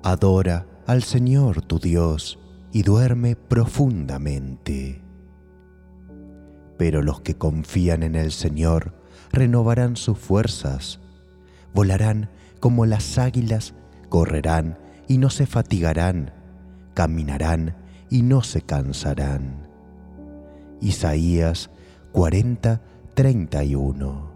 Adora al Señor tu Dios y duerme profundamente. Pero los que confían en el Señor renovarán sus fuerzas, volarán como las águilas, correrán y no se fatigarán, caminarán y no se cansarán. Isaías 40:31.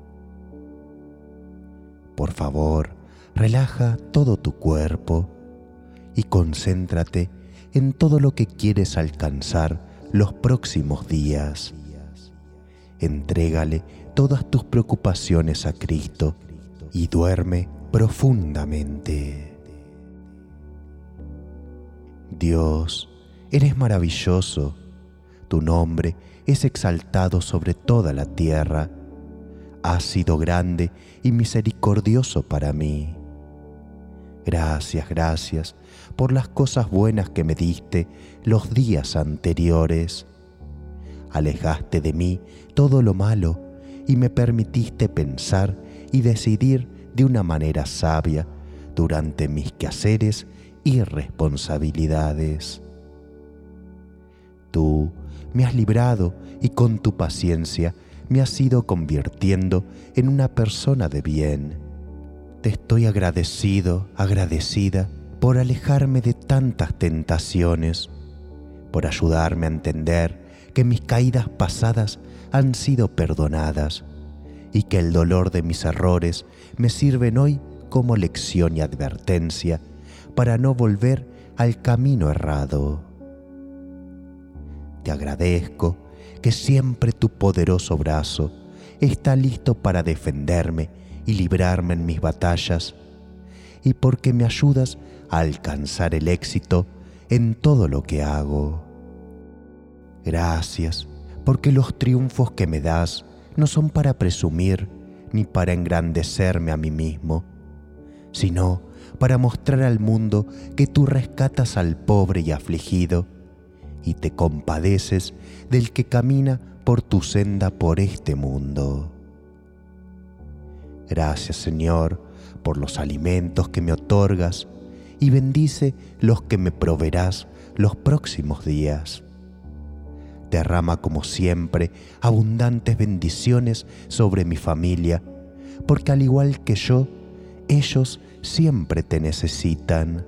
Por favor, relaja todo tu cuerpo y concéntrate en todo lo que quieres alcanzar los próximos días. Entrégale todas tus preocupaciones a Cristo y duerme profundamente. Dios, eres maravilloso. Tu nombre es exaltado sobre toda la tierra. Has sido grande y misericordioso para mí. Gracias por las cosas buenas que me diste los días anteriores. Alejaste de mí todo lo malo y me permitiste pensar y decidir de una manera sabia durante mis quehaceres y responsabilidades. Tú me has librado y con tu paciencia me has ido convirtiendo en una persona de bien. Te estoy agradecida por alejarme de tantas tentaciones, por ayudarme a entender que mis caídas pasadas han sido perdonadas y que el dolor de mis errores me sirven hoy como lección y advertencia para no volver al camino errado. Te agradezco que siempre tu poderoso brazo está listo para defenderme y librarme en mis batallas, y porque me ayudas a alcanzar el éxito en todo lo que hago. Gracias, porque los triunfos que me das no son para presumir ni para engrandecerme a mí mismo, sino para mostrar al mundo que tú rescatas al pobre y afligido y te compadeces del que camina por tu senda por este mundo. Gracias, Señor, por los alimentos que me otorgas y bendice los que me proveerás los próximos días. Derrama como siempre abundantes bendiciones sobre mi familia, porque al igual que yo, ellos siempre te necesitan.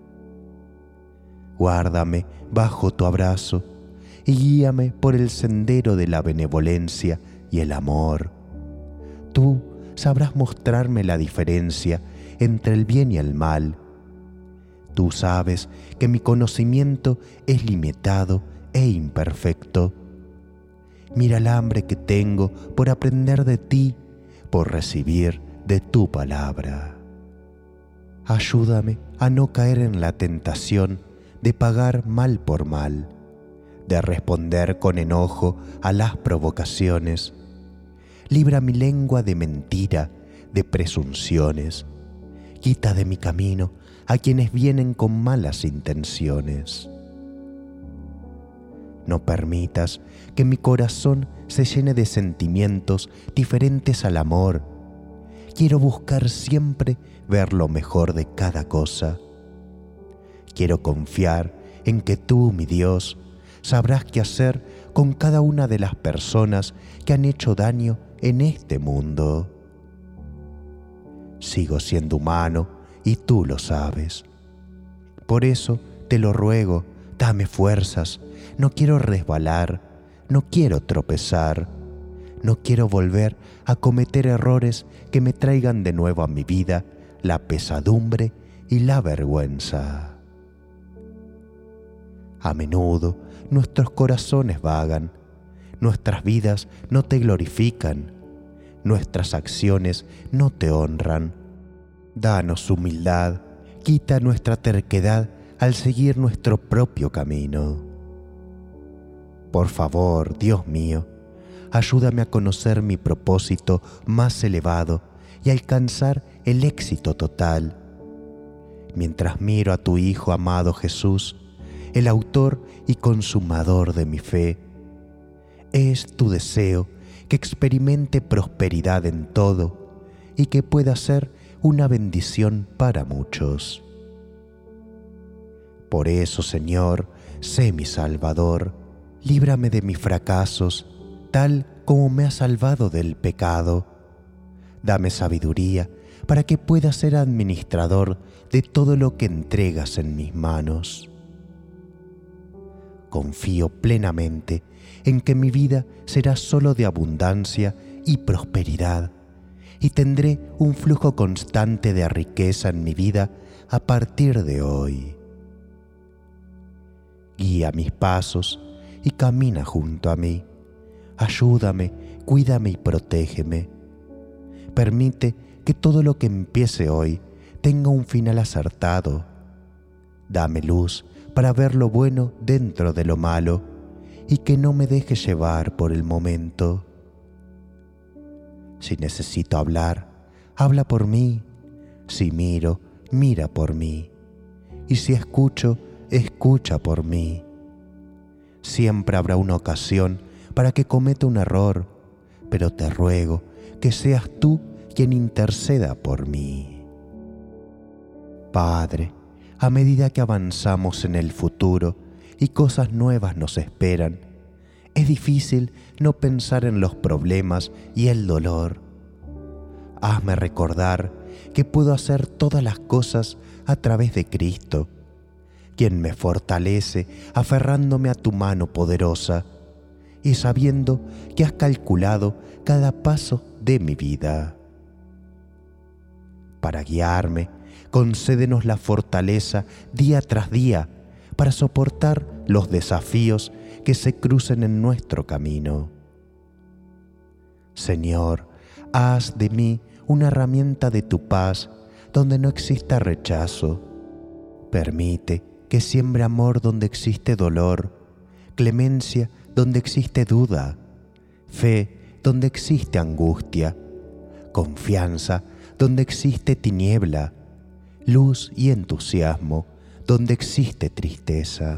Guárdame bajo tu abrazo y guíame por el sendero de la benevolencia y el amor. Tú sabrás mostrarme la diferencia entre el bien y el mal. Tú sabes que mi conocimiento es limitado e imperfecto. Mira el hambre que tengo por aprender de ti, por recibir de tu palabra. Ayúdame a no caer en la tentación de pagar mal por mal, de responder con enojo a las provocaciones. Libra mi lengua de mentira, de presunciones. Quita de mi camino a quienes vienen con malas intenciones. No permitas que mi corazón se llene de sentimientos diferentes al amor. Quiero buscar siempre ver lo mejor de cada cosa. Quiero confiar en que tú, mi Dios, sabrás qué hacer con cada una de las personas que han hecho daño en este mundo. Sigo siendo humano y tú lo sabes. Por eso te lo ruego, dame fuerzas. No quiero resbalar, no quiero tropezar, no quiero volver a cometer errores que me traigan de nuevo a mi vida la pesadumbre y la vergüenza. A menudo nuestros corazones vagan, nuestras vidas no te glorifican, nuestras acciones no te honran. Danos humildad, quita nuestra terquedad al seguir nuestro propio camino. Por favor, Dios mío, ayúdame a conocer mi propósito más elevado y alcanzar el éxito total. Mientras miro a tu Hijo amado Jesús, el autor y consumador de mi fe, es tu deseo que experimente prosperidad en todo y que pueda ser una bendición para muchos. Por eso, Señor, sé mi Salvador, líbrame de mis fracasos, tal como me has salvado del pecado. Dame sabiduría para que pueda ser administrador de todo lo que entregas en mis manos. Confío plenamente en que mi vida será solo de abundancia y prosperidad, y tendré un flujo constante de riqueza en mi vida a partir de hoy. Guía mis pasos y camina junto a mí. Ayúdame, cuídame y protégeme. Permite que todo lo que empiece hoy tenga un final acertado. Dame luz para ver lo bueno dentro de lo malo y que no me deje llevar por el momento. Si necesito hablar, habla por mí. Si miro, mira por mí. Y si escucho, escucha por mí. Siempre habrá una ocasión para que cometa un error, pero te ruego que seas tú quien interceda por mí. Padre, a medida que avanzamos en el futuro y cosas nuevas nos esperan, es difícil no pensar en los problemas y el dolor. Hazme recordar que puedo hacer todas las cosas a través de Cristo, quien me fortalece aferrándome a tu mano poderosa y sabiendo que has calculado cada paso de mi vida. Para guiarme, concédenos la fortaleza día tras día para soportar los desafíos que se crucen en nuestro camino. Señor, haz de mí una herramienta de tu paz donde no exista rechazo. Permite que siembre amor donde existe dolor, clemencia donde existe duda, fe donde existe angustia, confianza donde existe tiniebla, luz y entusiasmo donde existe tristeza.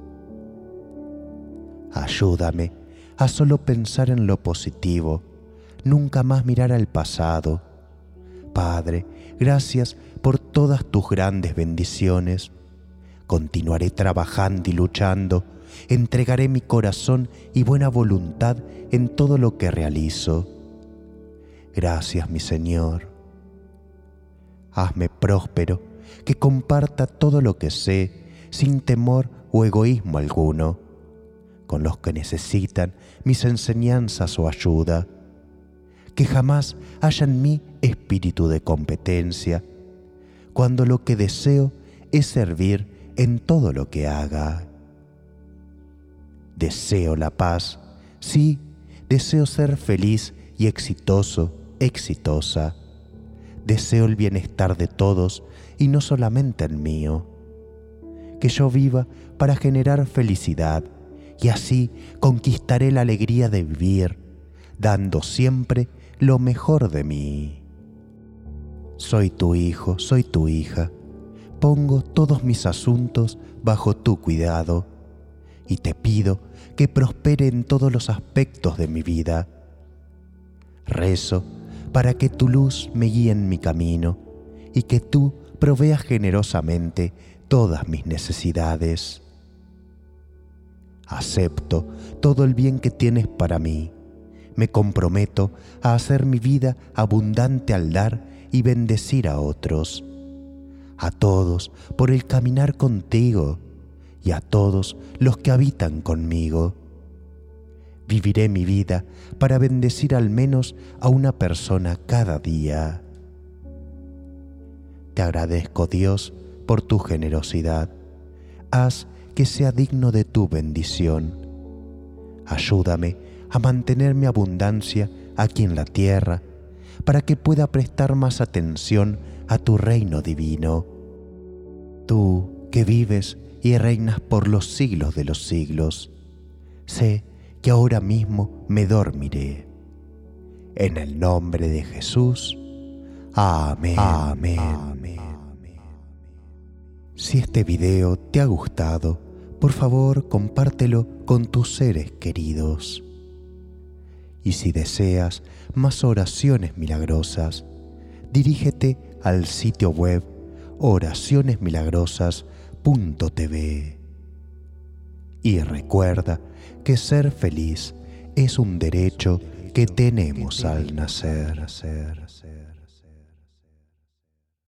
Ayúdame a solo pensar en lo positivo, nunca más mirar al pasado. Padre, gracias por todas tus grandes bendiciones. Continuaré trabajando y luchando, entregaré mi corazón y buena voluntad en todo lo que realizo. Gracias, mi Señor. Hazme próspero, que comparta todo lo que sé, sin temor o egoísmo alguno, con los que necesitan mis enseñanzas o ayuda. Que jamás haya en mí espíritu de competencia, cuando lo que deseo es servir en todo lo que haga. Deseo la paz, sí, deseo ser feliz y exitoso, exitosa. Deseo el bienestar de todos y no solamente el mío. Que yo viva para generar felicidad y así conquistaré la alegría de vivir, dando siempre lo mejor de mí. Soy tu hijo, soy tu hija. Pongo todos mis asuntos bajo tu cuidado y te pido que prospere en todos los aspectos de mi vida. Rezo para que tu luz me guíe en mi camino y que tú proveas generosamente todas mis necesidades. Acepto todo el bien que tienes para mí. Me comprometo a hacer mi vida abundante al dar y bendecir a otros. A todos por el caminar contigo y a todos los que habitan conmigo. Viviré mi vida para bendecir al menos a una persona cada día. Te agradezco, Dios, por tu generosidad. Haz que sea digno de tu bendición. Ayúdame a mantener mi abundancia aquí en la tierra, para que pueda prestar más atención a tu reino divino. Tú que vives y reinas por los siglos de los siglos, sé que ahora mismo me dormiré. En el nombre de Jesús. Amén. Amén. Amén. Si este video te ha gustado, por favor compártelo con tus seres queridos. Y si deseas más oraciones milagrosas, dirígete al sitio web oracionesmilagrosas.com. Amor.tv. Y recuerda que ser feliz es un derecho que tenemos al nacer.